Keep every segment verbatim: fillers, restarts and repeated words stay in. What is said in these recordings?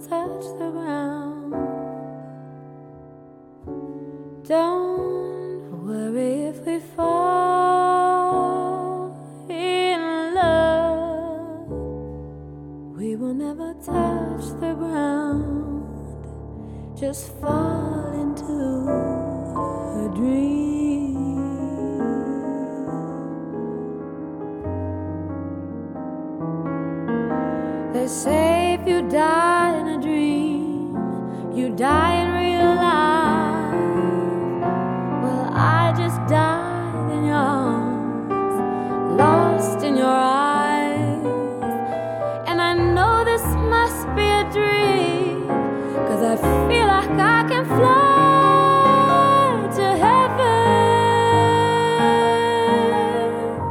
touch the ground. Don't worry if we fall in love. We will never touch the ground. Just fall into a dream. They say if you die in a dream, you die in real life. Well, I just died in your arms, lost in your eyes. And I know this must be a dream, 'cause I feel like I can fly to heaven.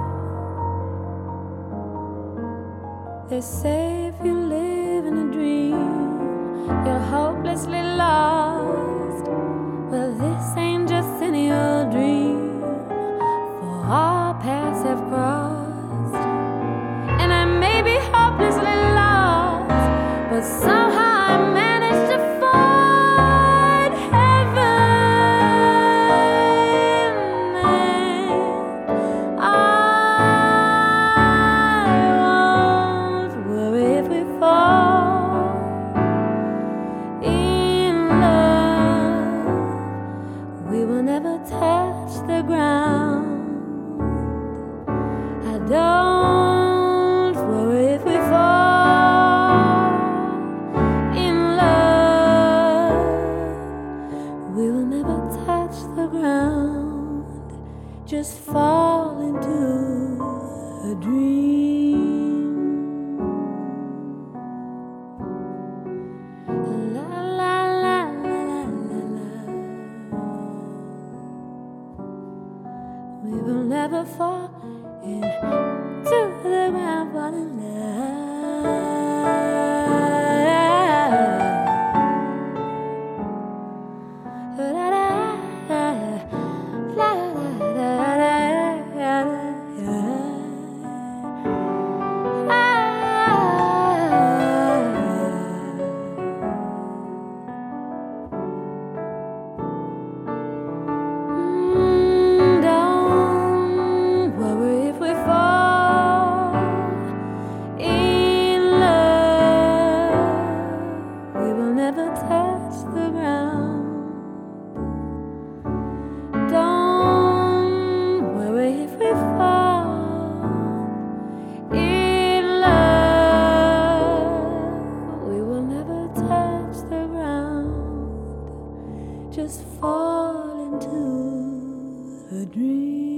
They say if you live in a dream, you're hopelessly lost. Well, this ain't just any old dream, for our paths have crossed. And I may be hopelessly lost, but somehow I managed to find heaven. And I won't worry if we fall in love. We will never touch the ground. I don't worry if we fall in love. We will never touch the ground. Just fall into a dream. La la la la la la. We will never fall into the ground, fall in Don't worry if we fall in love. We will never touch the ground. Don't worry if we fall in love. We will never touch the ground. Just fall into a dream.